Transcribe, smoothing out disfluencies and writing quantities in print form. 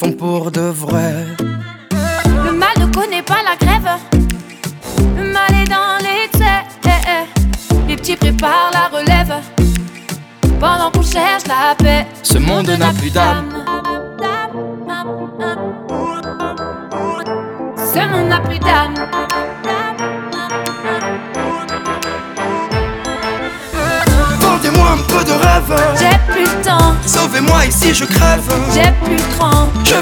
font pour de vrai. Le mal ne connaît pas la grève. Le mal est dans l'excès. Les petits préparent la relève pendant qu'on cherche la paix. Ce monde n'a plus d'âme. Ce monde n'a plus d'âme. Vendez-moi un peu de rêve. J'ai plus le temps. Sauvez-moi ici, je crève. J'ai plus le cran.